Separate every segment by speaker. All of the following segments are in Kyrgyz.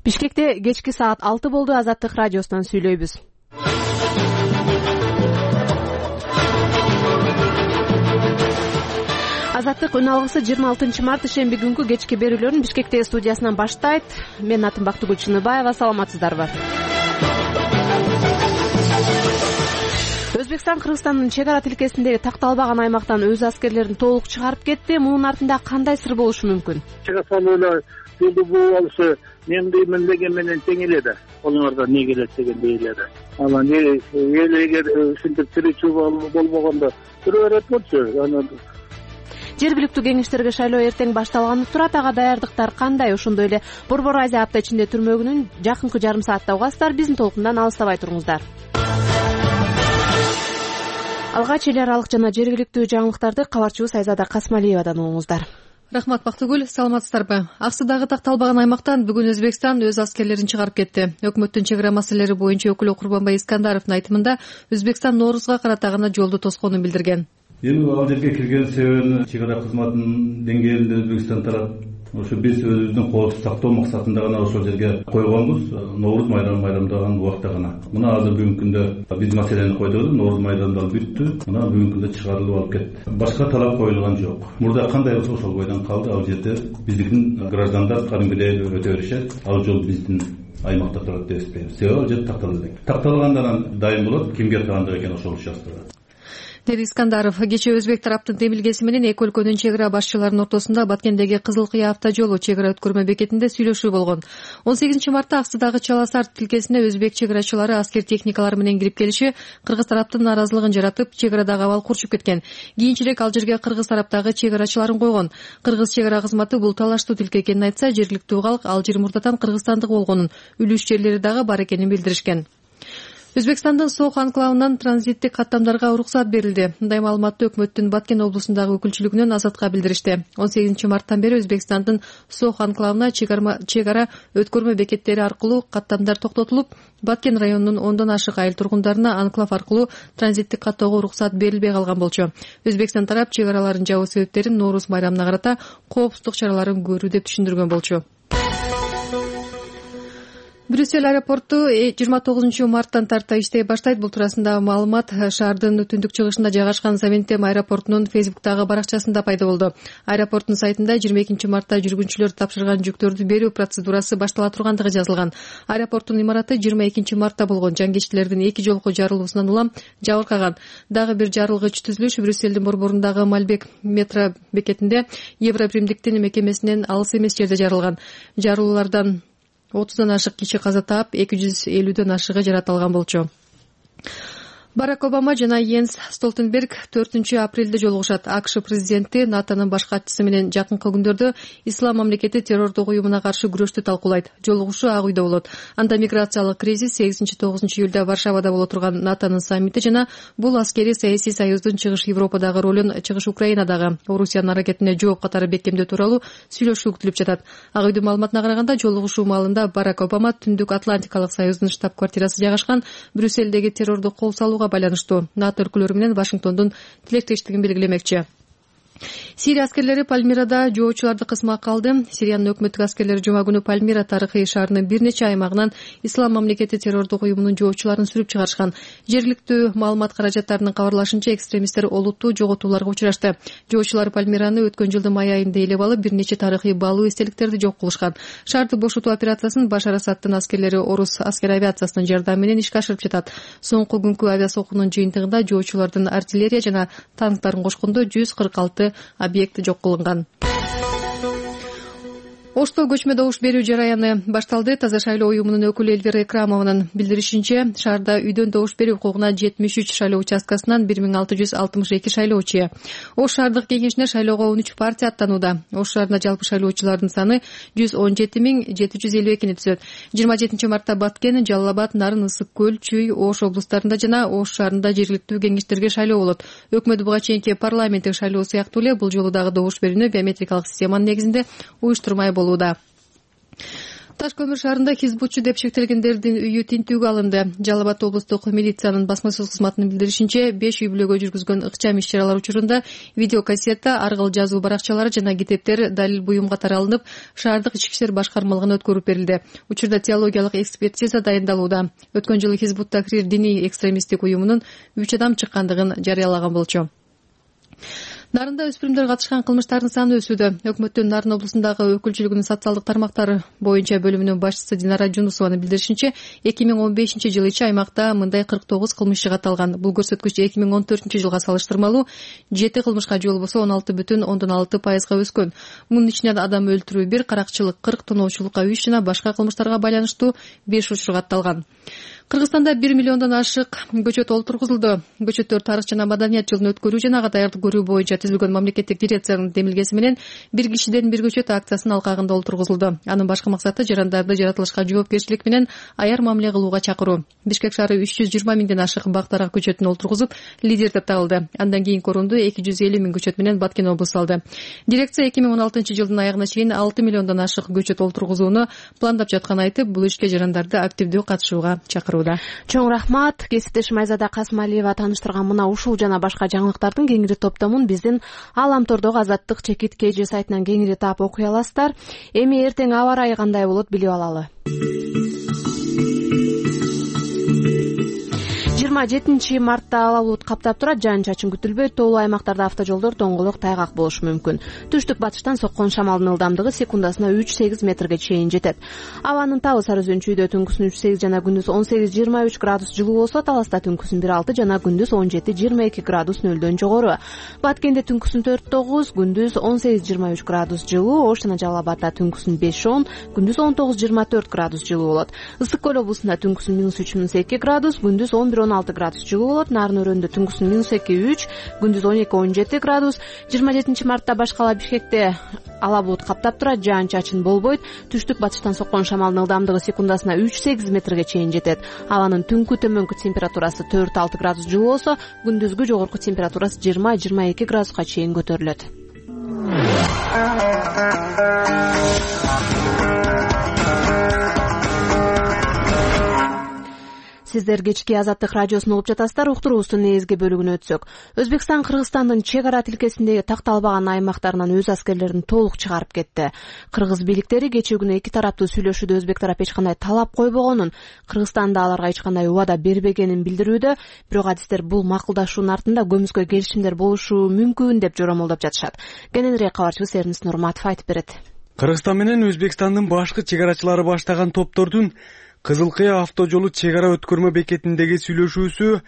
Speaker 1: Бишкекте кечки саат 6 болду. Азаттык радиосунан сүйлөйбүз. Азаттык үн алгысы 26 март ишемби күнкү кечки берүүлөрүн Бишкекте студиясынан баштайт. Мен атым Бактыгүл Чыныбаева. Саламатсыздарбы? Өзбекстан Кыргызстандын чек ара тилкесиндеги такталбаган аймактан өз аскерлерин толук чыгарып кетти. Мунун артында кандай сыр болушу мүмкүн?
Speaker 2: Чыга салуулар бул алышы мен деймин деген менен тең эледи. Оларда не келет дегендей эледи. Ала не эгер ушинтип тиричүү болбогондо көрө берет болчу. Аны
Speaker 1: Жергиликтүү кеңештерге шайлоо эртең башталганы турат. Ага даярдыктар кандай? Ошондой эле Борбор Азия апта ичинде түрмөгүнүн жакынкы жарым саатта угасыздар. Биздин толкундан алыстабай туруңуздар. Алгач эл аралык жана жергиликтүү жаңылыктарды кабарчыбыз Айзада Касмалиевадан угуңуздар.
Speaker 3: Рахмат, Бактыгүл. Саламатсыздарбы? Аксыдагы такталбаган аймактан бүгүн Өзбекстан өз аскерлерин чыгарып кетти. Өкмөттүн чек ара маселелери боюнча өкүлү Курбанбай Искандаровдун айтымында Өзбекстан Ноорузга карата гана жолду тосконун билдирген.
Speaker 4: Эми ал жерге кирген себебин чек ара кызматынын деңгээлинде Өзбекстан тарап ошо биз өзүбүздүн коопсуздук сактоо максатында гана ошол жерге койгонбуз. Нооруз майрамдаган убакта гана. Мына азыр бүгүнкү күндө биз маселени койдук. Нооруз майрамдары бүттү. Мына бүгүнкү күндө чыгарылып алып кетти. Башка талап коюлган жок. Мурда кандай болсо ошол бойдон калды. Ал жерде биздин граждандар кадимгидей өтө беришет. Ал жол биздин аймакта турат деп эсептейбиз. Себеби ал жер такталды. Такталгандан дайым болот. Кимге кандык экен ошол участкада.
Speaker 3: Деди Искандаров. Кечээ өзбек тараптын демилгеси менен эки өлкөнүн чек ара башчыларынын ортосунда Баткендеги Кызыл Кыя автожолу чек ара өткөрмө бекетинде сүйлөшүү болгон. 18-мартта Аксыдагы Чаласар тилкесине өзбек чек арачылары аскер техникалары менен кирип келиши кыргыз тараптын нааразылыгын жаратып, чек арадагы абал курчуп кеткен. Кийинчерээк ал жерге кыргыз тараптагы чек арачыларын койгон. Кыргыз чек ара кызматы бул талаштуу тилке экенин айтса, жергиликтүү калк ал жер мурдатан кыргызстандык болгонун, үлүш жерлери дагы бар экенин билдиришкен. Өзбекстандын Сох анклавынан транзиттик каттамдарга уруксат берилди. Мындай маалыматты өкмөттүн Баткен облусундагы өкүлчүлүгүнөн Азатка билдиришти. 18-марттан бери Өзбекстандын Сох анклавына чек ара өткөрмө бекеттери аркылуу каттамдар токтотулуп, Баткен районунун 10дон ашык айыл тургундарына анклав аркылуу транзиттик каттоого уруксат берилбей калган болчу. Өзбекстан тарап чек араларын жабуу себептерин Нооруз майрамына карата коопсуздук чараларын көрүү деп түшүндүргөн болчу. Брюссель аэропорту 29-марттан тарта иштей баштайт. Бул туурасында маалымат шаардын түндүк чыгышында жайгашкан Завентем аэропортунун Фейсбуктагы баракчасында пайда болду. Аэропорттун сайтында 22-мартта жүргүнчүлөр тапшырган жүктөрдү берүү процедурасы баштала тургандыгы жазылган. Аэропорттун имараты 22-мартта болгон жангичтилердин эки жолку жарылуусунан улам жабыркаган. Дагы бир жарылгыч түзүлүш Брюссельдин борборундагы Мальбек метро бекетинде Европримдиктин мекемесинен алыс эмес жерде жарылган. Жарылуулардан 30дан ашык киши каза таап, 250дөн ашыгы жарат алган болчу. Барак Обама жана Йенс Столтенберг 4-апрелде жолугушат. АКШ президенти НАТОнун баш катчысы менен жакынкы күндөрдө Ислам мамлекети террордук уюмуна каршы күрөштү талкуулайт. Жолугушуу Ак үйдө болот. Анда миграциялык кризис 8-9 июлда Варшавада боло турган НАТОнун саммити жана бул аскери саясий союздун чыгыш Европадагы ролун, чыгыш Украинадагы Орусиянын аракетине жооп катары бекемдөө тууралуу сүйлөшүү күтүлүп жатат. Ак үйдүн маалыматына караганда, жолугушуу маалында Барак Обама Түндүк Атлантикалык союздун штаб-квартирасы жайгашкан Брюссельдеги террордук кол салуу байланыштуу НАТО өлкөлөрү менен Вашингтондун тилектештигин белгилемекчи. Сирия аскерлери Пальмирада жоочуларды кысмакка алды. Сириянын өкмөттүк аскерлери жума күнү Пальмира тарыхый шаарынын бир нече аймагынан Ислам мамлекети террордук уюмунун жоочуларын сүрүп чыгарышкан. Жергиликтүү маалымат каражаттарынын кабарлашынча, экстремисттер олуттуу жоготууларга учурашты. Жоочулар Пальмираны өткөн жылдын май айында ээлеп алып, бир нече тарыхый баалуу эстеликтерди жок кылышкан. Шаарды бошотуу операциясын Башар Асадтын аскерлери орус аскер авиациясынын жардамы менен ишке ашырып жатат. Соңку күнкү авиасокуунун жыйынтыгында жоочулардын артиллерия жана танктарын кошкондо 146 объект жок кылынган. Ошто көчмө добуш берүү жараяны башталды. Таза шайлоо уюмунун өкүлү Эльвира Экрамованын билдиришинче, шаарда үйдөн добуш берүү укугуна 73 шайлоо участкасынан 1662 шайлоочу. Ош шаардык кеңешине шайлоого 13 партия аттанууда. Ош шаарында жалпы шайлоочулардын саны 117.752 түзөт. 27-мартта Баткен, Жалал Абад, Нарын, Ысык көл, Чүй, Ош облустарында жана Ош шаарында жергиликтүү кеңештерге шайлоо болот. Өкмөт буга чейинки парламенттик шайлоо сыяктуу эле бул жолу дагы добуш берүүнү биометрикалык системанын негизинде уюштурмай болууда. Таш көмүр шаарында хизбутчу деп шектелгендердин үйү тинтүүгө алынды. Жалал Абад облустук милициянын басма сөз кызматынын билдиришинче, 5 үй бүлөгө жүргүзгөн ыкчам иш-чаралар учурунда видеокассета, аргыл жазуу баракчалары жана китептер далил буюм катары алынып, шаардык ички иштер башкармалыгына өткөрүп берилди. Учурда теологиялык экспертиза дайындалууда. Өткөн жылы Хизбут Тахрир диний экстремисттик уюмунун 3 адам чыккандыгын жарыялаган болчу. Нарында өспүрүмдөр катышкан кылмыштардын саны өсүүдө. Өкмөттүн Нарын облусундагы өкүлчүлүгүнүн социалдык тармактары боюнча бөлүмүнүн башчысы Динара Жунусованын билдиришинче, 2015-жылы аймакта мындай 49 кылмыш жыгатталган. Бул көрсөткүч 2014-жылга салыштырмалуу 7 кылмышка жол болсо 16,6%га өскөн. Мунун ичинен адам өлтүрүү 1, каракчылык 40, тоноочулукка 3 жана башка кылмыштарга байланыштуу 5 учур катталган. Кыргызстанда 1 миллиондон ашык көчөт олтургузулду. Көчөттөр тарых жана маданият жылын өткөрүү жана даярдык көрүү боюнча түзүлгөн мамлекеттик дирекциянын демилгеси менен бир кишиден бир көчөт акциясынын алкагында олтургузулду. Анын башкы максаты жарандарды жаратылышка жоопкерчилик менен аяр мамиле кылууга чакыруу. Бишкек шаары 320 миңден ашык бактарак көчөтүн олтургузуп, лидер деп табылды. Андан кийинки орунду 250 миң көчөт менен Баткен облусу алды. Дирекция 2016-жылдын аягына чейин 6 миллиондон ашык көчөт олтургузууну пландап жатканын айтып, бул ишке жарандарды активдүү катышууга чакыруу.
Speaker 1: Чоң рахмат. Кесиптешим Айзада Касмалиева таныштырган мына ушул жана башка жаңылыктардын кеңири топтомун биздин Аламтордогу Азаттык чекит KG сайтынан кеңири таап окуй аласыздар. Эми эртең аба ырайы кандай болот билип алалы. 27 мартта ала булут каптап турат, жаан-чачын күтүлбөйт. Тоолуу аймактарда автожолдор тоңголок, тайгак болушу мүмкүн. Түштүк батыштан соккон шамалдын ылдамдыгы секундасына 3-8 метрге чейин жетет. Абанын табы сары өзөнчүйдө түнкүсүн 3-8 жана күндүз 18-23 градус жылуу болсо, Таласта түнкүсүн 1-6 жана күндүз 17-22 градус нөлдөн жогору. Баткенде түнкүсүн 4-9, күндүз 18-23 градус жылуу. Ош жана Жалал Абадда түнкүсүн 5-10, күндүз 19-24 градус жылуу болот. Ысык көл облусунда түнкүсүн -3-2 градус, күндүз 11-16 градус жылуу болот. Нарын өрөндө түнкүсүн -2-3, күндүз 12-17 градус. 27 мартта башкала Бишкекте ала булут каптап турат, жаан-чачын болбойт. Түштүк батыштан соккон шамалдын ылдамдыгы секундасына 3-8 метрге чейин жетет. Абанын түнкү төмөнкү температурасы 4-6 градус жылуу болсо, күндүзгү жогорку температурасы 20-22 градуска чейин көтөрүлөт. Сиздер кечки Азаттык радиосун угуп жатасыздар. Уктуруубуздун негизги бөлүгүнө өтсөк. Өзбекстан Кыргызстандын чек ара тилкесиндеги такталбаган аймактарынан өз аскерлерин толук чыгарып кетти. Кыргыз бийликтери кечээ күнү эки тараптуу сүйлөшүүдө өзбек тарап эч кандай талап койбогонун, Кыргызстанда аларга эч кандай убада бербегенин билдирүүдө, бирок адистер бул макулдашуунун артында көмүскө келишимдер болушу мүмкүн деп жоромолдоп жатышат. Кененирээк кабарчыбыз Эрнис Нурматов айтып берет.
Speaker 5: Кыргызстан менен Өзбекстандын башкы чек арачылары баштаган топтордун Кызыл Кыя автожолу чек ара өткөрмө бекетиндеги сүйлөшүүсү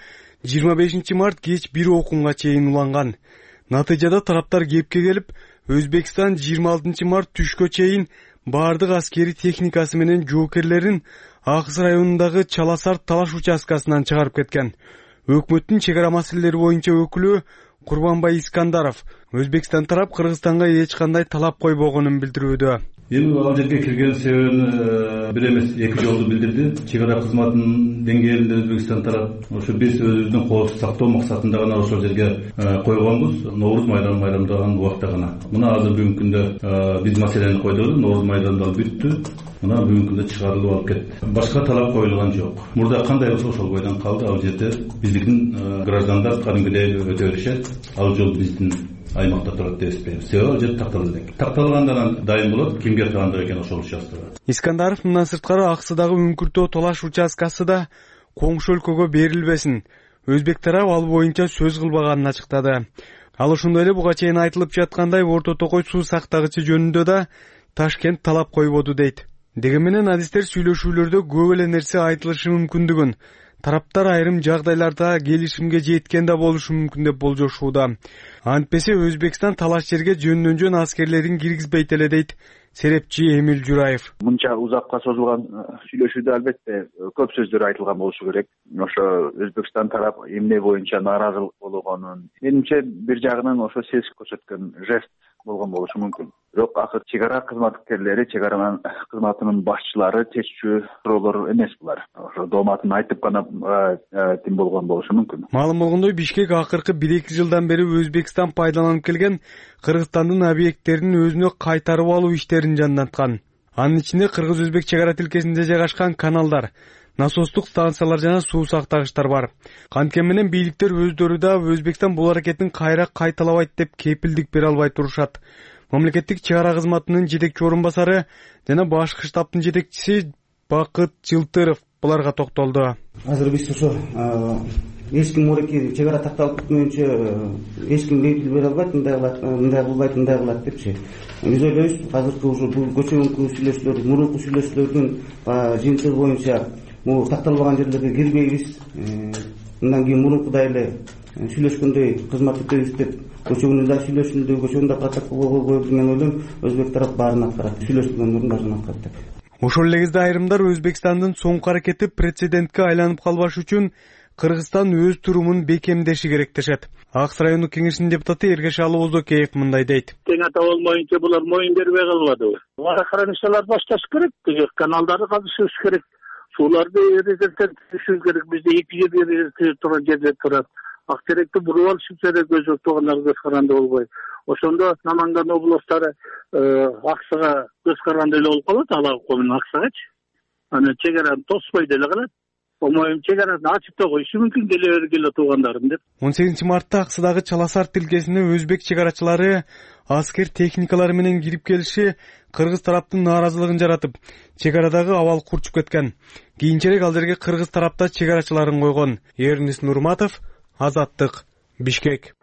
Speaker 5: 25 март кеч 1 окунга чейин уланган. Натыйжада тараптар кепке келип, Өзбекстан 26 март түшкө чейин баардык аскери техникасы менен жоокерлерин Акыс районундагы Чаласар талаш участкасынан чыгарып кеткен. Өкмөттүн чек ара маселелери боюнча өкүлү Курбанбай Искандаров Өзбекстан тарап Кыргызстанга эч кандай талап койбогонун билдирүүдө.
Speaker 4: Эми ал жерге кирген себебин бир эмес, эки жолду билдирди. Чек ара кызматынын деңгээлинде Өзбекстан тарап ошо биз өзүбүздүн коопсуздук сактоо максатында гана ошол жерге койгонбуз. Ноорuz майрамдаган убакта гана. Мына азыр бүгүнкү күндө биз маселени койдук. Ноорuz майрамдары бүттү. Мына бүгүнкү күндө чыгарылып алып кетти. Башка талап коюлган жок. Мурда кандай болсо ошол бойдон калды. Ал жерде биздин граждандар кадимкидей өтө беришет. Ал жол биздин аймакта турат деп эсептейбиз. Себеби ал жер такталды. Такталгандан дайын болот, кимге кандык экен ошол участкага.
Speaker 5: Искандаров мындан сырткары Аксыдагы Үңкүртөө талаш участкасы да коңшу өлкөгө берилбесин. Өзбек тарап ал боюнча сөз кылбаганын ачыктады. Ал ошондой эле буга чейин айтылып жаткандай Орто Токой суу сактагычы жөнүндө да Ташкент талап койбоду дейт. Дегени менен адистер сүйлөшүүлөрдө көп эле нерсе айтылышы мүмкүндүгүн, тараптар айрым жагдайларда келишимге жеткен да болушу мүмкүн деп болжошууда. Антпесе Өзбекстан талаш жерге жөндөн жөн аскерлерин киргизбейт эле дейт серепчи Эмил Жураев.
Speaker 6: Мынча узакка созулган сүйлөшүүдө албетте көп сөздөр айтылган болушу керек. Ошо Өзбекстан тарап эмне боюнча нааразы болгонун, менимче бир жагынан ошо сес көрсөткөн жест болгон болушу мүмкүн. Бирок акыр чек ара кызматкерлери, чек ара кызматынын башчылары чечүү суроолор эмес булар. Ошо дооматын айтып гана тим болгон болушу мүмкүн.
Speaker 5: Маалым болгондой, Бишкек акыркы 1-2 жылдан бери Өзбекстан пайдаланып келген Кыргызстандын объекттерин өзүнө кайтарып алуу иштерин жанданткан. Анын ичинде кыргыз-өзбек чек ара тилкесинде жайгашкан каналдар, насостук станциялар жана суу сактагычтар бар. Канткен менен бийликтер өздөрү да Өзбекстан бул аракетин кайра кайталабайт деп кепилдик бере албай турушат. Мамлекеттик чек ара кызматынын жетекчи орун басары жана башкы штабтын жетекчиси Бакыт Жылтыров буларга токтолду.
Speaker 7: Азыр биз ошо эч ким муректи чек ара такталып кетмөйүнчө эч ким кепил бере албайт, мындай кылбайт, мындай кылат депчи. Биз ойлойбуз, азыркы ушу бул көчөгүнкү сүйлөшүүлөр, мурунку сүйлөшүүлөрдүн жыйынтыгы боюнча бул такталбаган жерлерге кирбейбиз. Мындан кийин мурункудай эле сүйлөшкөндөй кызмат өтөбүз деп көчөгүнү да сүйлөшүлдү, көчөгүнү да протокол коюп деген ойлойм. Өзбек тарап баарын аткарат, сүйлөшкөндөрдүн баарын аткарат деп.
Speaker 5: Ошол эле кезде айрымдар Өзбекстандын соңку аракети прецедентке айланып калбаш үчүн Кыргызстан өз турумун бекемдеши керек дешет. Акс райондук кеңешинин депутаты Эргешалы Озокеев мындай дейт.
Speaker 2: Тең ата болмоюнча булар моюн бербей калбадыбы? Охраналар башташ керек, каналдарды казышыбыз керек, сууларды резервден түшүрүш керек. Бизде 2 жер турган жерде турат. Актеректи буруп алышып керек, өзөк туугандар көз каранды болбой. Ошондо Наманган областары Аксага көз каранды эле болуп калат, ала колун Аксагачы. Аны чек араны тоспой деле калат. Омоюн чек арасын ачып да коюшу мүмкүн, келе бергиле туугандарым деп.
Speaker 5: 18 мартта Аксыдагы Чаласар тилкесине өзбек чек арачылары аскер техникалары менен кирип келиши кыргыз тараптын нааразылыгын жаратып, чек арадагы абал курчуп кеткен. Кийинчерээк ал жерге кыргыз тарапта чек арачыларын койгон. Эрнис Нурматов, Азаттык, Бишкек.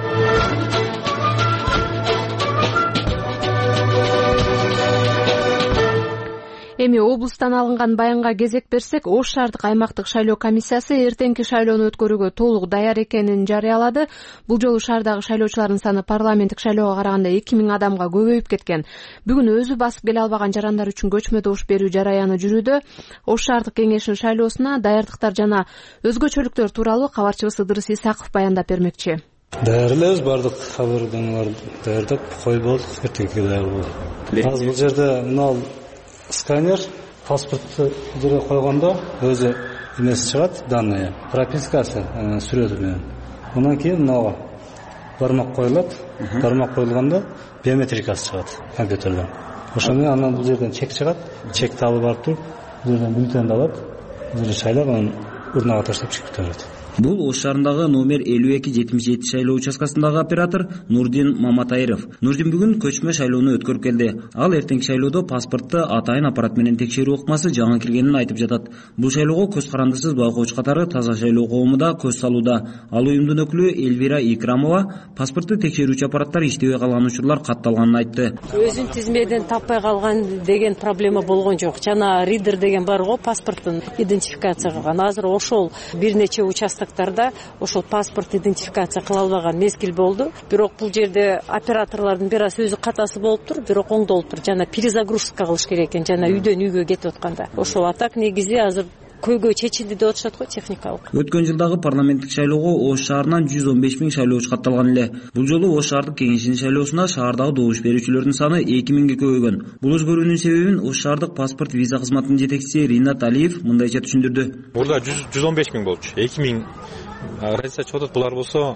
Speaker 1: Эми облустан алынган баянга кезек берсек, Ош шаардык аймактык шайлоо комиссиясы эртеңки шайлоону өткөрүүгө толук даяр экенин жарыялады. Бул жолу шаардагы шайлоочулардын саны парламенттик шайлоого караганда 2000 адамга көбөйүп кеткен. Бүгүн өзү басып келе албаган жарандар үчүн көчмө добуш берүү жараяны жүрүүдө. Ош шаардык кеңешинин шайлоосуна даярдыктар жана өзгөчөлүктөр тууралуу кабарчыбыз Ыдырыс Исаков баяндап бермекчи.
Speaker 8: Даярдайбыз, бардык кабардангаларды даярдап койболдук, эртеңки даяр болду. Азыр бул жерде мына сканер, паспортты жерге койгондо өзү эмеси чыгат, данные, пропискасы сүрөтү менен. Андан кийин мынага бармак коюлат, бармак коюлганда биометрикасы чыгат компьютерден. Ошол менен анан бул жерден чек чыгат, чекти алып барып туруп, бул жерден бюллетенди алат, бул жерде шайлап, анан урнага таштап чыгып кетет.
Speaker 9: Бул Ош шаарындагы номер 52-77 шайлоо участкасындагы оператор Нурдин Маматайров. Нурдин бүгүн көчмө шайлоону өткөрүп келди. Ал эртеңки шайлоодо паспортты атайын аппарат менен текшерүү ыкмасы жаңы киргенин айтып жатат. Бул шайлоого көз карандысыз байкоочу катары Таза шайлоо коому да көз салууда. Ал уюмдун өкүлү Эльвира Икрамова паспортты текшерүүчү аппараттар иштебей калган учурлар катталганын айтты.
Speaker 10: Өзүн тизмеден таппай калган деген проблема болгон жок. Жана ридер деген бар го, паспорттун идентификация кылган. Азыр ошол бир нече участоктарда ошол паспорт идентификация кыла албаган мезгил болду. Бирок бул жерде операторлордун бир аз өзү катасы болуптур, бирок оңдолуптур. Жана перезагрузка кылыш керек экен, жана үйдөн үйгө кетип атканда. Ошол атак негизи азыр көйгөй чечилди деп атышат го, техникалык.
Speaker 9: Өткөн жылдагы парламенттик шайлоого Ош шаарынан 115 000 шайлоочу катталган эле. Бул жолу Ош шаардык кеңешинин шайлоосуна шаардагы добуш берүүчүлөрдүн саны 2000ге көбөйгөн. Бул өзгөрүүнүн себебин Ош шаардык паспорт виза кызматынын жетекчиси Ринат Алиев мындайча түшүндүрдү.
Speaker 11: Мурда 115 000 болчу. 2000 разница чыгат. Булар болсо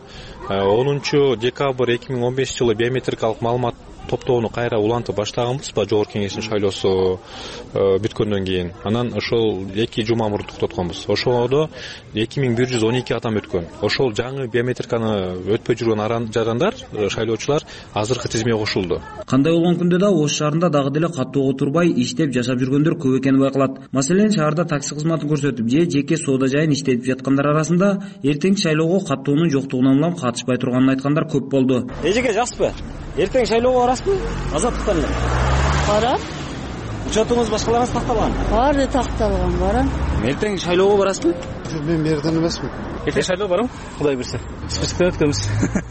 Speaker 11: 10 декабрь 2015 жылы биометрикалык маалымат топтоону кайра улантып баштаганбыз ба жогорку кеңештин шайлоосу бүткөндөн кийин. Анан ошол 2 жума мурун токтотконбуз. Ошолдо 2112 адам өткөн. Ошол жаңы биометриканы өтпөй жүргөн жарандар, шайлоочулар азыркы тизмеге кошулду.
Speaker 9: Кандай болгон күндө да Ош шаарында дагы деле каттоого турбай иштеп жашап жүргөндөр көп экени байкалат. Маселен, шаарда такси кызматын көрсөтүп же жеке соода жайын иштетип жаткандар арасында эртең шайлоого каттоонун жоктугунан улам катышпай турганын айткандар көп болду.
Speaker 12: Эжеге жакшысызбы? Эртең шайлоого барасызбы? Азаттыктан эле.
Speaker 10: Барам.
Speaker 12: Учетуңуз башкаларыңыз такталган?
Speaker 10: Баары такталган, барам.
Speaker 12: Эртең шайлоого барасызбы?
Speaker 13: Мен берден эмесмин.
Speaker 12: Эртең шайлоо барам? Кудай берсе. Списоктон өткөнбүз.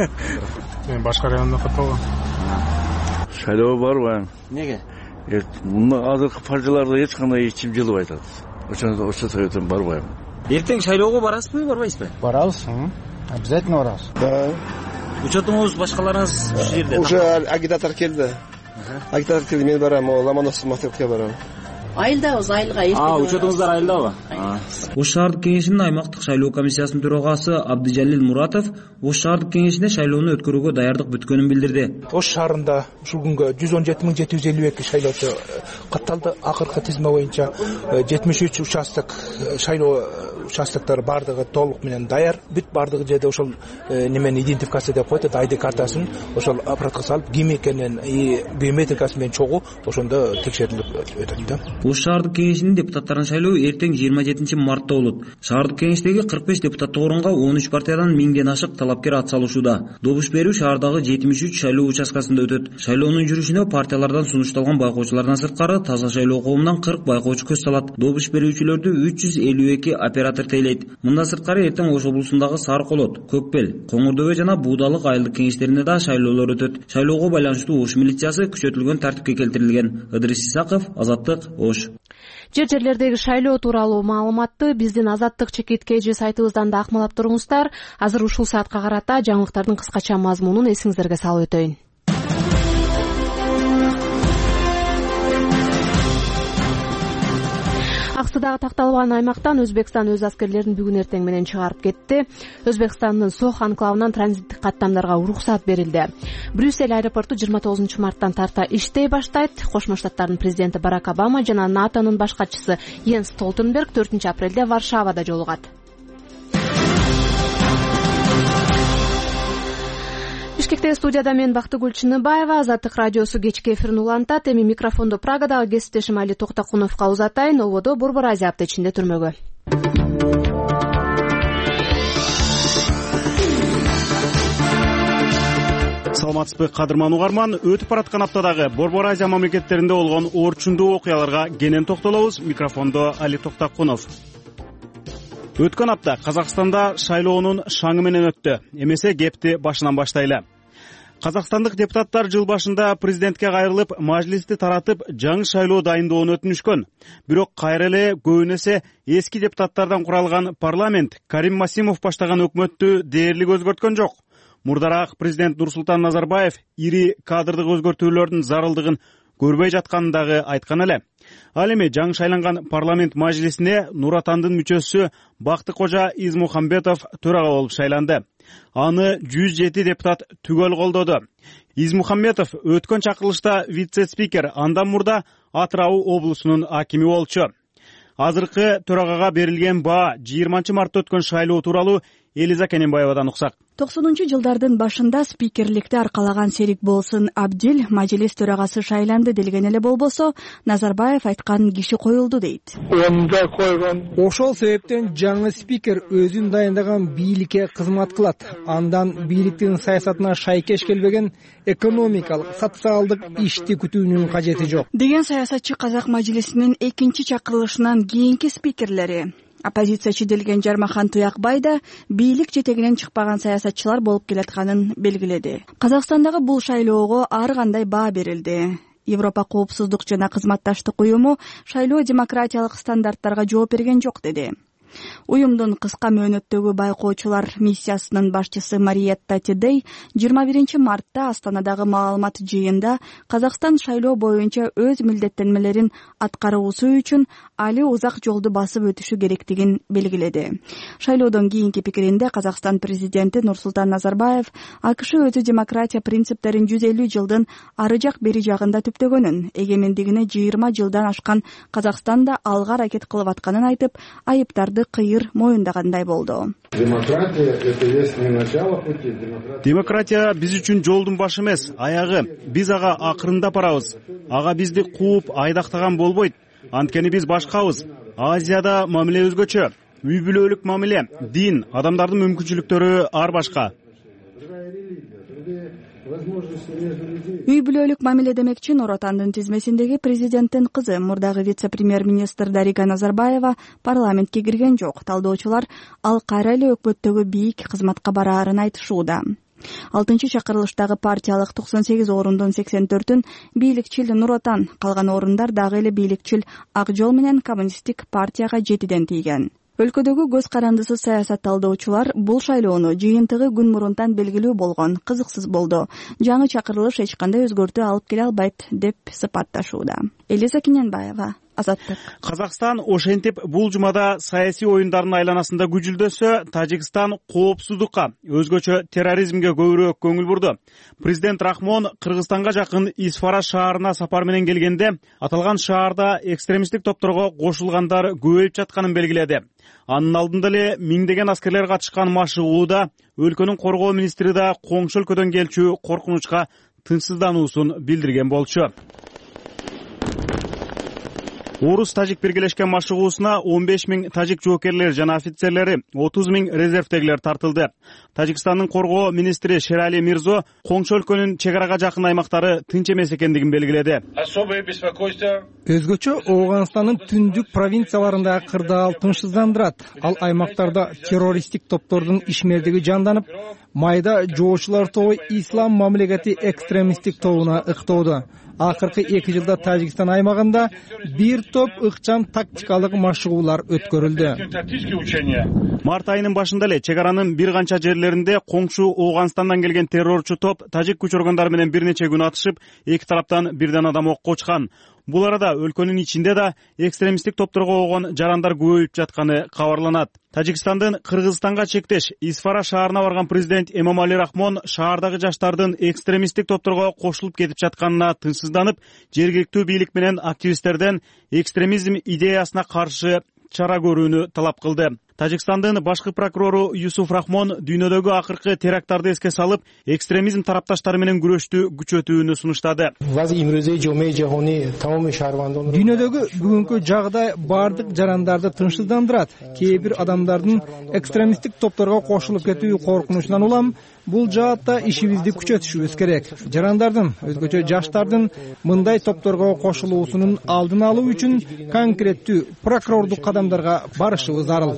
Speaker 13: Мен башка райондо катталгам.
Speaker 14: Шайлоого барбайм.
Speaker 12: Неге?
Speaker 14: Мына азыркы партияларда эч кандай ичим жылып айтат. Ошо себептен барбайм.
Speaker 12: Эртең шайлоого барасызбы, барбайсызбы?
Speaker 13: Барабыз. Обязательно барабыз.
Speaker 12: Да. Учетуңуз башкаларыңыз ушул жерде.
Speaker 13: Уже агитатор келди. Агитатор келди, мен барам, Ломоносов мектепке барам.
Speaker 15: айылдабыз, айылга
Speaker 12: учетуңуздар айылдабы?
Speaker 9: Ош шаардык кеңешинин аймактык шайлоо комиссиясынын төрагасы Абдыжалил Муратов Ош шаардык кеңешине шайлоону өткөрүүгө даярдык бүткөнүн билдирди.
Speaker 16: Ош шаарында ушул күнгө 117.752 шайлоочу катталды. Акыркы тизме боюнча 73 участок шайлоо участоктор бардыгы толук менен даяр. Бүт бардыгы жерде ошол немени идентификация деп коет, ID картасын ошол аппаратка салып, ким экенин биометрикасы менен чогуу ошондо текшерилип өтөт да.
Speaker 9: Ош шаардык кеңешинин депутаттарын шайлоо эртең 27 мартта болот. Шаардык кеңештеги 45 депутаттык орунга 13 партиядан 1000ден ашык талапкер ат салышууда. Добуш берүү шаардагы 73 шайлоо участкасында өтөт. Шайлоонун жүрүшүнө партиялардан сунушталган байкоочулардан сырткары таза шайлоо коомунан 40 байкоочу көз салат. Добуш берүүчүлөрдү 352 оператор тейлейт. Мындан сырткары эртең Ош облусундагы Сарыколот, Көкпел, Коңурдөбө жана Буудалык айылдык кеңештеринде да шайлоолор өтөт. Шайлоого байланыштуу Ош милициясы күчөтүлгөн тартипке келтирилген. Ыдрис Исаков, Азаттык, Ош.
Speaker 1: Жерлердеги шайлоо тууралуу маалыматты биздин Азаттык чекиткеji сайтыбыздан да акмалап туруңуздар. Азыр ушул саатка карата жаңылыктардын кыскача мазмунун эсиңиздерге салып өтөйүн. Аксыдагы такталган аймактан Өзбекстан өз аскерлерин бүгүн эртең менен чыгарып кетти. Өзбекстандын Сох анклавынан транзиттик каттамдарга уруксат берилди. Брюссель аэропорту 29 марттан тарта иштей баштайт. Кошмо Штаттардын президенти Барак Обама жана НАТОнун баш катчысы Йенс Столтенберг 4 апрелде Варшавада жолугат. Бишкектеги студияда мен Бактыгүл Чыныбаева. Азаттык радиосу кечки эфирин улантат. Эми микрофондо Прагадагы кесиптешим Али Токтакуновго узатайын. Ободо Борбор Азия апта ичинде түрмөгө.
Speaker 17: Саламатсызбы кадырман угарман, өтүп бараткан аптадагы Борбор Азия мамлекеттеринде болгон орчундуу окуяларга кенен токтолобуз. Микрофондо Али Токтакунов. Өткөн апта Казакстанда шайлоонун шаңы менен өттү. Эмесе кепти башынан баштайлы. Казакстандык депутаттар жыл башында президентке кайрылып, мажлисти таратып, жаңы шайлоо дайындоону өтүнүшкөн. Бирок кайра эле көбүнесе эски депутаттардан куралган парламент Карим Масимов баштаган өкмөттү дээрлик өзгөрткөн жок. Мурдараак президент Нурсултан Назарбаев ири кадрдык өзгөртүүлөрдүн зарылдыгын көрбөй жатканын дагы айткан эле. Ал эми жаңы шайланган парламент мажлисине Нур Атандын мүчөсү Бактыкожа Измухамбетов төрага болуп шайланды. Аны 107 депутат түгөл колдоду. Измухамбетов өткөн чакырылышта вице-спикер, андан мурда Атырау облусунун акими болчу. Азыркы төрагага берилген баа 20 мартта өткөн шайлоо тууралуу Элиза Кененбаевадан уксак.
Speaker 18: 90-жылдардын башында спикерликти аркалаган Серик Болсын Абдил мажлис төрагасы шайланды делген эле болбосо, Назарбаев айткан киши коюлду дейт.
Speaker 19: Ошол себептен жаңы спикер өзүн дайындаган бийликке кызмат кылат. Андан бийликтин саясатына шайкеш келбеген экономикалык, социалдык ишти күтүүнүн кажети жок
Speaker 18: деген саясатчы казак мажлисинин экинчи чакырылышынан кийинки спикерлери. Оппозициячы делген Жармахан Туякбай да бийлик жетегинен чыкпаган саясатчылар болуп келатканын белгиледи. Казакстандагы бул шайлоого ар кандай баа берилди. Европа коопсуздук жана кызматташтык уюму шайлоо демократиялык стандарттарга жооп берген жок деди. Уюмдун кыска мөөнөттөгү байкоочулар миссиясынын башчысы Мариетта Тедей 21 мартта Астанадагы маалымат жыйында Казакстан шайлоо боюнча өз милдеттенмелерин аткаруусу үчүн али узак жолду басып өтүшү керектигин белгиледи. Шайлоодон кийинки пикиринде Казакстан президенти Нурсултан Назарбаев АКШ өзү демократия принциптерин 150 жылдын ары жак бери жагында түптөгөнүн, эгемендигине 20 жылдан ашкан Казакстанда алга аракет кылып атканын айтып, айыптарды кыйыр моюндагандай болду.
Speaker 17: Демократия биз үчүн жолдун башы эмес, аягы. Биз ага акырындап барабыз. Ага бизди кууп айдактаган болбойт. Анткени биз башкабыз. Азияда мамиле өзгөчө. Үй бүлөлүк мамиле, дин, адамдардын мүмкүнчүлүктөрү ар башка.
Speaker 18: Үй бүлөлүк мамиле демекчи Нур Отандын тизмесиндеги президенттин кызы, мурдагы вице-премьер-министр Дарига Назарбаева парламентке кирген жок. Талдоочулар ал кайра эле өкмөттөгү бийик кызматка бараарын айтышууда. 6-чакырылыштагы партиялык 98 орундун 84-ün бийликчил Нур Отан, калган орундар дагы эле бийликчил Ак жол менен коммунисттик партияга 7ден тийген. Өлкөдөгү көз карандысыз саясатталдоочулар бул шайлоону жыйынтыгы күн мурунтан белгилүү болгон, кызыксыз болду. Жаңы чакырылыш эч кандай өзгөртүү алып келе албайт деп сыпатташууда. Элиза Кененбаева, Азаттык.
Speaker 17: Казакстан ошентип бул жумада саясий оюндардын айланасында күжүлдөсө, Тажикстан коопсуздукка, өзгөчө терроризмге көбүрөөк көңүл бурду. Президент Рахмон Кыргызстанга жакын Исфара шаарына сапар менен келгенде, аталган шаарда экстремисттик топторго кошулгандар көбөйүп жатканын белгиледи. Анын алдында эле миңдеген аскерлер катышкан машыгууда өлкөнүн коргоо министри да коңшу өлкөдөн келчү коркунучка тынчсыздануусун билдирген болчу. Орус-тажик биргелешкен машыгуусуна 15 000 тажик жоокерлери жана офицерлери, 30 000 резервдегилер тартылды. Тажикстандын коргоо министри Шерали Мирзо коңшу өлкөнүн чек арага жакын аймактары тынч эмес экендигин белгиледи.
Speaker 19: Өзгөчө Ооганстандын түндүк провинцияларындагы кырдаал тынчсыздандырат. Ал аймактарда террористтик топтордун ишмердиги жанданып, майда жоочулар тобу ислам мамлекети экстремисттик тобуна ыктоодо. Акыркы 2 жылда Тажикстан аймагында бир топ ыкчам тактикалык машыгуулар өткөрүлдү.
Speaker 17: Март айынын башында эле чек аранын бир канча жерлеринде коңшу Ооганстандан келген террорчу топ тажик күч органдары менен бир нече күн атышып, эки тараптан бирден адам окко учкан. Бул арада өлкөнүн ичинде да экстремисттик топторго огон жарандар көбөйүп жатканы кабарланат. Тажикстандын Кыргызстанга чектеш Исфара шаарына барган президент Эмомали Рахмон шаардагы жаштардын экстремисттик топторго кошулуп кетип жатканына тынчсызданып, жергиликтүү бийлик менен активисттерден экстремизм идеясына каршы чара көрүүнү талап кылды. Тажикстандын башкы прокурору Юсуф Рахмон дүйнөдөгү акыркы теракттарды эске салып, экстремизм тарапташтары менен күрөштү күчөтүүнү сунуштады.
Speaker 19: Дүйнөдөгү бүгүнкү жагдай бардык жарандарды тынчсыздандырат. Кээ бир адамдардын экстремисттик топторго кошулуп кетүү коркунучунан улам бул жаатта ишибизди күчөтүшүбүз керек. Жарандардын, өзгөчө жаштардын мындай топторго кошулуусунун алдын алуу үчүн конкреттүү прокурордук кадамдарга барышыбыз зарыл.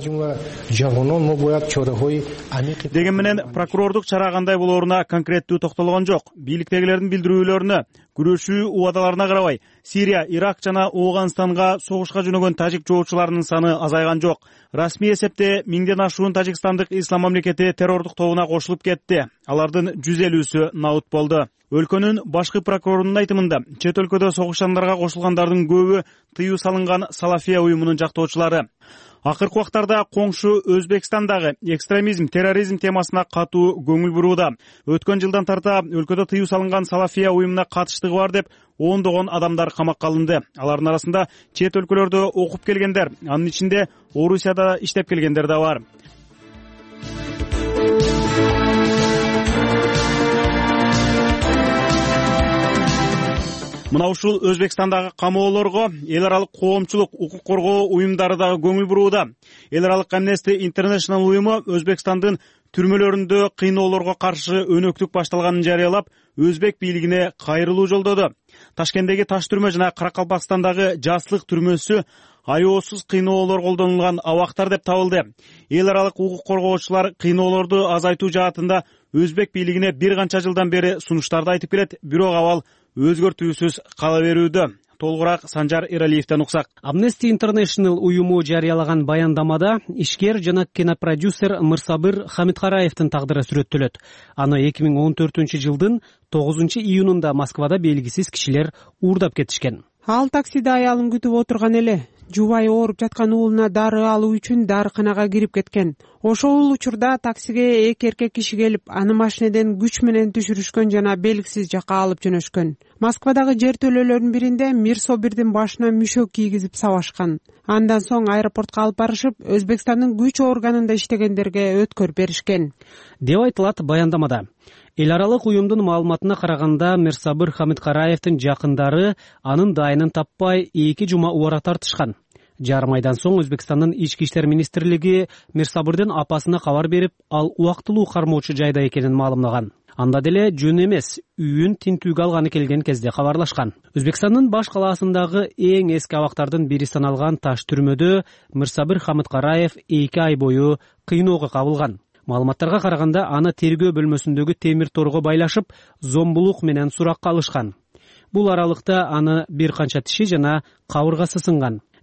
Speaker 17: Деген менен прокурордук чара кандай болооруна конкреттүү токтолгон жок. Бийликтегилердин билдирүүлөрүнө, күрөшүү убадаларына карабай, Сирия, Ирак жана Ооганстанга согушка жөнөгөн тажик жоочуларынын саны азайган жок. Расмий эсепте 1000ден ашуун тажикстандык ислам мамлекети террордук тобуна кошулуп кетти. Алардын 150-сү наут болду. Өлкөнүн башкы прокурорунун айтымында, чет өлкөдө согушкандарга кошулгандардын көбү тыюу салынган Салафия уюмунун жактоочулары. Акыркы убактарда коңшу Өзбекстандагы экстремизм, терроризм темасына катуу көңүл бурууда. Өткөн жылдан тарта өлкөдө тыюу салынган Салафия уюмуна катыштыгы бар деп ондогон адамдар камакка алынды. Алардын арасында чет өлкөлөрдө окуп келгендер, анын ичинде Орусияда иштеп келгендер да бар. Мына ушул Өзбекстандагы камоолорго эл аралык коомчулук укук коргоо уюмдары дагы көңүл бурууда. Эл аралык Amnesty International уюму Өзбекстандын түрмөлөрүндө кыйноолорго каршы өнөктүк башталганын жарыялап, өзбек бийлигине кайрылуу жолдоду. Ташкенттеги Таш түрмө жана Каракалпакстандагы Жаслык түрмөсү аяосуз кыйноолор колдонулган абактар деп табылды. Эл аралык укук коргоочулар кыйноолорду азайтуу жаатында өзбек бийлигине бир канча жылдан бери сунуштарды айтып келет, бирок абал өзгөртүүсүз кала берүүдө. Толугураак Санжар Эралиевден уксак.
Speaker 15: Amnesty International уюму жарыялаган баяндамада ишкер жана кинопродюсер Мырсабыр Хамидкараевдин тагдыры сүрөттөлөт. Аны 2014-жылдын 9-июнунда Москвада белгисиз кишилер уурдап кетишкен.
Speaker 20: Ал таксиде аялын күтүп отурган эле. Жубайы ооруп жаткан уулуна дары алуу үчүн дарыканага кирип кеткен. Ошол учурда таксиге эки эркек киши келип, аны машинеден күч менен түшүрүшкөн жана белгисиз жакка алып жөнөшкөн. Москвадагы жертөлөлөрдүн биринде Мирсобирдин башына мүшөк кийгизип сабашкан. Андан соң аэропортко алып барышып, Өзбекстандын күч органында иштегендерге өткөрүп беришкен.
Speaker 15: Деп айтылат баяндамада. Эл аралык уюмдун маалыматына караганда, Мирсабыр Хамидкараевдин жакындары анын дайынын таппай 2 жума убара тартышкан. Жарым айдан соң Өзбекстандын ички иштер министрлиги Мирсабырдын апасына кабар берип, ал убактылуу кармоочу жайда экенин маалымлаган. Анда деле жөн эмес, үйүн тинтүүгө алганы келген кезде кабарлашкан. Өзбекстандын баш калаасындагы эң эски абактардын бири саналган Таш түрмөдө Мирсабыр Хамидкараев 2 ай бою кыйноого кабылган. Маалыматтарга караганда, аны тергөө бөлмөсүндөгү темир торго байлашып, зомбулук менен суракка алышкан. Бул аралыкта аны бир канча тиши жана кабыргасы сынган.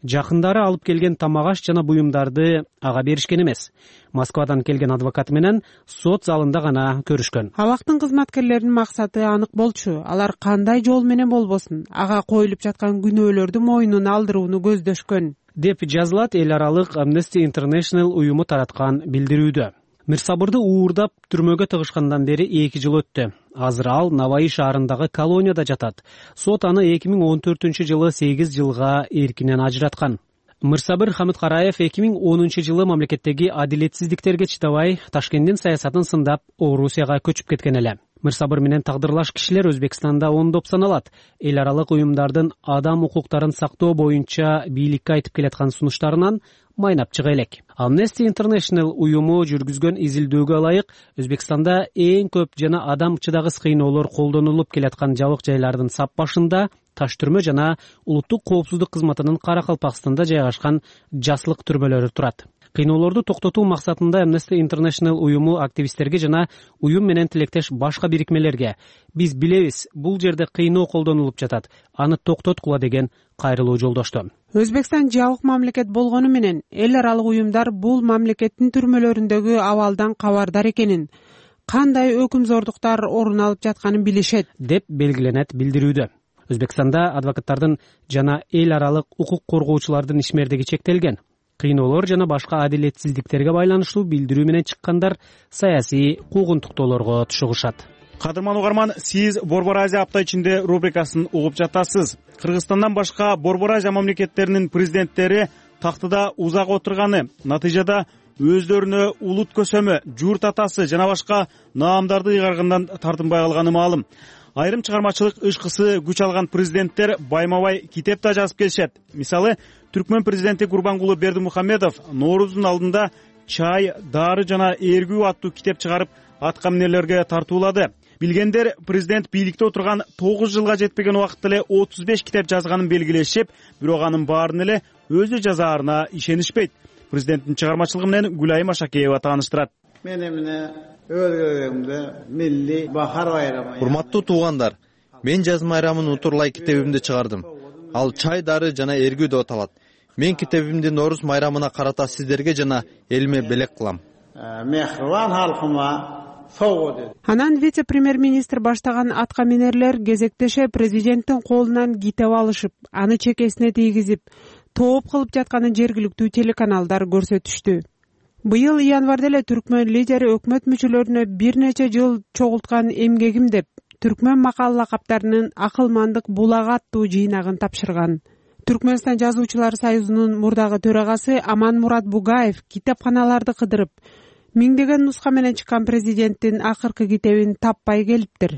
Speaker 15: жакындары алып келген тамак аш жана буюмдарды ага беришкен эмес. Москвадан келген адвокаты менен сот залында гана көрүшкөн.
Speaker 20: Абактын кызматкерлеринин максаты анык болчу. Алар кандай жол менен болбосун ага коюлуп жаткан күнөөлөрдү мойнуна алдырууну көздөшкөн
Speaker 15: деп жазылат эл аралык Amnesty International уюму тараткан билдирүүдө. Мирсабырды уурдап түрмөгө тыгышкандан бери 2 жыл өттү. Азыр ал Наваи шаарындагы колонияда жатат. Сот аны 2014-жылы 8 жылга эркинен ажыраткан. Мирсабыр Хамидкараев 2010-жылы мамлекеттеги адилетсиздиктерге чыдабай Ташкенттин саясатын сындап Орусияга көчүп кеткен эле. Мирсабыр менен тагдырлаш кишилер Өзбекстанда ондоп саналат. Эл аралык уюмдардын адам укуктарын сактоо боюнча бийликке айтып келаткан сунуштарынан майнап чыга элек. Amnesty International уюму жүргүзгөн изилдөөгө ылайык Өзбекстанда эң көп жана адам чыдагыс кыйноолор колдонулуп келаткан жабык жайлардын сап башында Таш түрмө жана улуттук коопсуздук кызматынын Каракалпакстанда жайгашкан жаслык түрмөлөрү турат. Кыйноолорду токтотуу максатында Amnesty International уюму активисттерге жана уюм менен тилектеш башка бирикмелерге биз билебиз, бул жерде кыйноо колдонулуп жатат, аны токтоткула деген кайрылуу жолдошту.
Speaker 20: Өзбекстан жабык мамлекет болгону менен эл аралык уюмдар бул мамлекеттин түрмөлөрүндөгү абалдан кабардар экенин, кандай өкүмзордуктар орун алып жатканын билишет
Speaker 15: деп белгиленет билдирүүдө. Өзбекстанда адвокаттардын жана эл аралык укук коргоочулардын ишмердиги чектелген. Кыйноолор жана башка адилетсиздиктерге байланыштуу билдирүү менен чыккандар саясий куугунтуктоолорго түшүгүшат.
Speaker 17: Кадырман угарман, сиз Борбор Азия апта ичинде рубрикасын угуп жатасыз. Кыргызстандан башка Борбор Азия мамлекеттеринин президенттери тактыда узак отурганы, натыйжада өздөрүнө улут көсөмө, журт атасы жана башка наамдарды ыйгаргандан тартынбай калганы маалым. Айрым чыгармачылык ышкысы күч алган президенттер байма-бай китеп да жазып келишет. Мисалы, Түркмөн президенти Курбангулы Бердимухамедов Нооруздун алдында чай, дары жана эргүү аттуу китеп чыгарып, атка минерлерге тартуулады. Билгендер, президент бийликте отурган 9 жылга жетпеген убакытта эле 35 китеп жазганын белгилешип, бирок анын баарын эле өзү жазаарына ишенишпейт. Президенттин чыгармачылыгы менен Гүлайым Ашакеева тааныштырат.
Speaker 21: Мен эмне өзгөгөмдө милли бахар байрамы.
Speaker 22: Урматтуу туугандар, мен жаз майрамын утурлай китебимди чыгардым. Ал чай, дары жана эргүү деп аталат. Мен китебимди Норуз майрамына карата сиздерге жана элиме белек кылам.
Speaker 21: Мехрибан халкыма.
Speaker 20: Анан вице-премьер-министр баштаган атка минерлер кезектеше президенттин колунан китеп алышып, аны чекесине тийгизип, тооп кылып жатканын жергиликтүү телеканалдар көрсөтүштү. Быйыл январда эле Түркмөн лидери өкмөт мүчөлөрүнө бир нече жыл чогулткан эмгегим деп Түркмөн макал лакаптарынын акылмандык булагы аттуу жыйнагын тапшырган. Түркмөнстан жазуучулар союзунун мурдагы төрагасы Аманмурат Бугаев китепканаларды кыдырып, миңдеген нуска менен чыккан президенттин акыркы китебин таппай келиптир.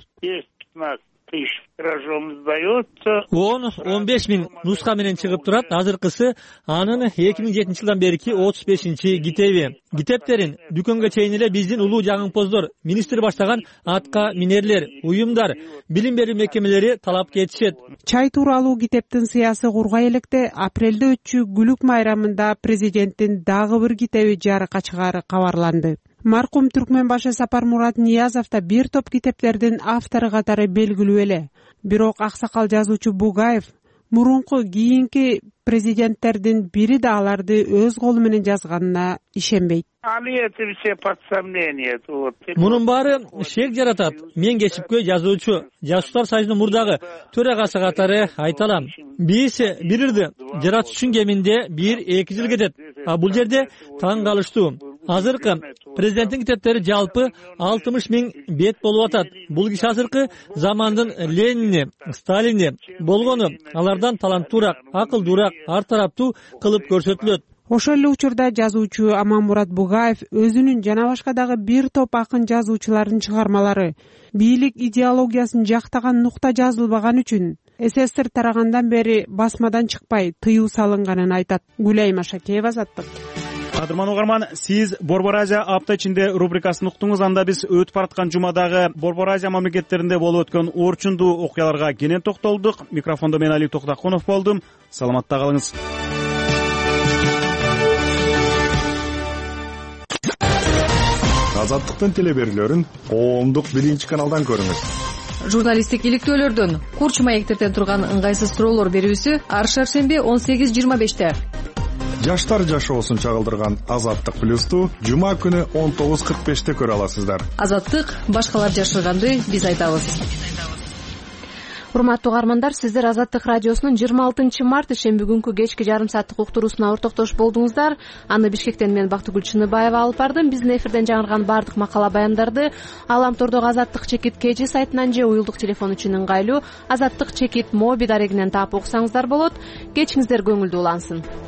Speaker 2: 10 тиражом сдается.
Speaker 23: 10-15 миң нуска менен чыгып турат. Азыркысы анын 2007 жылдан берки 35-чи китеби. Китептерин дүкөнгө чейин эле биздин улуу жагымпоздор, министр баштаган атка минерлер, уюмдар, билим берүү мекемелери талап кетишет.
Speaker 20: Чай тууралуу китептин сыясы кургай электе апрелде өтчү Гүлүк майрамында президенттин дагы бир китеби жарыкка чыгаары кабарланды. Маркум Түркмөн башы Сапармурат Ниязов да бир топ китептердин автору катары белгилүү эле. Бирок аксакал жазуучу Бугаев мурунку кийинки президенттердин бири да аларды өз колу менен жазганына ишенбейт.
Speaker 23: Мунун баары шек жаратат. Мен кесипкөй жазуучу, Жазуучулар союзунун мурдагы төрагасы катары айталам. Биз бирирди жаратуучунун кеминде 1-2 жыл кетет. Бул жерде таң калыштуу. Азыркы президенттин китептери жалпы 60 миң бет болуп атат. Бул киши азыркы замандын Ленини, Сталини болгону, алардан таланттуураак, акылдуураак, ар тараптуу кылып көрсөтүлөт.
Speaker 20: Ошол эле учурда жазуучу Аманмурат Бугаев өзүнүн жана башка дагы бир топ акын жазуучулардын чыгармалары бийлик идеологиясын жактаган нукта жазылбаган үчүн СССР тарагандан бери басмадан чыкпай тыюу салынганын айтат. Гүлайым Ашакеева, Азаттык.
Speaker 17: Кадырман угарман, сиз Борбор Азия апта ичинде рубрикасын уктуңуз. Анда биз өтүп бараткан жумадагы Борбор Азия мамлекеттеринде болуп өткөн орчундуу окуяларга кенен токтолдук. Микрофондо мен Али Токтакунов болдум. Саламатта калыңыз.
Speaker 24: Азаттыктын телеберүүлөрүн коомдук 1 каналдан көрүңүз.
Speaker 3: журналисттик иликтөөлөрдөн курч маектирден турган ыңгайсыз суроолор берүүсү ар шаршемби 18:25.
Speaker 4: Жаштар жашоосун чагылдырган Азаттык плюсту жума күнү 19:45 көрө аласыздар.
Speaker 3: Азаттык башкалар жашырганды биз айтабыз.
Speaker 1: Урматтуу угармандар, сиздер Азаттык радиосунун 26 март ишемби күнкү кечки жарым сааттык уктуруусуна ортоктош болдуңуздар. Аны Бишкектен мен Бактыгүл Чыныбаева алып бардым. Биздин эфирден жаңырган бардык макала баяндарды Аламтордогу Азаттык чекит KG сайтынан же уюлдук телефон үчүн ыңгайлуу Азаттык чекит моби дарегинен таап окусаңыздар болот. Кечиңиздер көңүлдүү улансын.